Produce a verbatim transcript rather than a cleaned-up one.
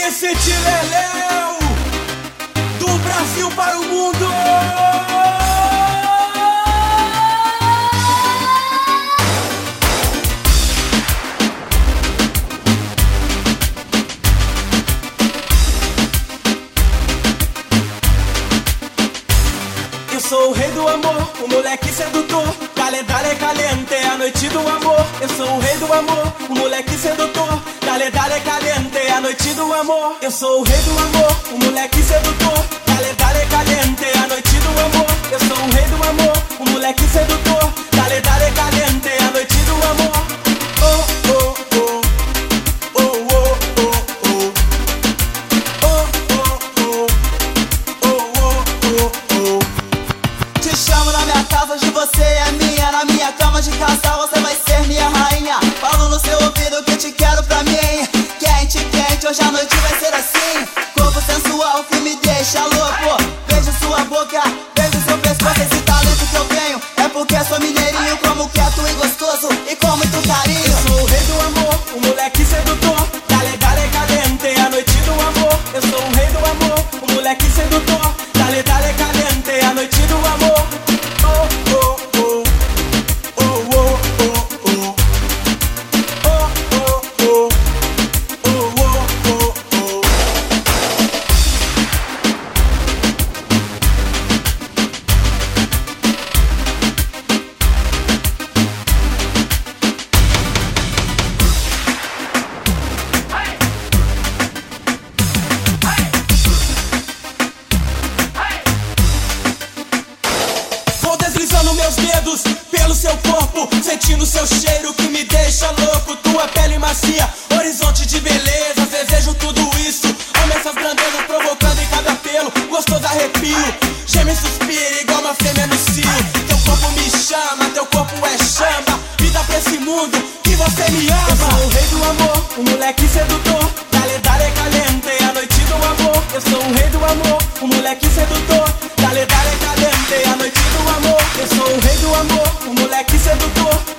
Vicente Leléu, do Brasil para o mundo. Eu sou o rei do amor, o moleque sedutor. Dale, dale, caliente, a noite do amor. Eu sou o rei do amor, o moleque sedutor. Dale, dale, caliente, a noite do amor. Eu sou o rei do amor, o moleque sedutor. Dale, dale, caliente, a noite do amor. Eu sou o rei do amor, o moleque sedutor. Dale, dale, caliente, a noite do amor. Oh, oh, oh. Oh, oh, oh, oh. Oh, oh, oh. Oh, oh, oh, oh. Te chamo na minha casa, hoje você é minha. Na minha cama de casal você vai ser minha rainha. Falo no seu ouvido que te quero pra mim. Quente, quente, hoje a noite vai ser assim. Corpo sensual que me deixa louco. Beijo sua boca, beijo seu pescoço. Esse talento que eu tenho é porque sou mineirinho. Como quieto e gostoso e com muito carinho. Eu sou o rei do amor, o moleque sedutor. Dale, dale, caliente, a noite do amor. Eu sou o rei do amor, o moleque sedutor. Dale, dale, caliente, a noite do amor. Oh, oh, oh. Oh, oh, oh, oh. Oh, oh, oh. Oh, oh, oh, oh. Vou deslizando meus dedos pelo seu corpo, sentindo seu cheiro que me deixa louco. Tua pele macia, horizonte de beleza, desejo tudo isso. Amo essas grandezas provocando em cada pelo, gostoso arrepio. Geme e suspira igual uma fêmea no cio. Teu corpo me chama, teu corpo é chama. Vida pra esse mundo que você me ama. Eu sou o rei do amor, o moleque sedutor. Dale, dale, caliente, a noite do amor. Eu sou o rei do amor, o moleque sedutor. Dale, dale, caliente, a noite do amor. Eu sou o rei do amor, o moleque sedutor.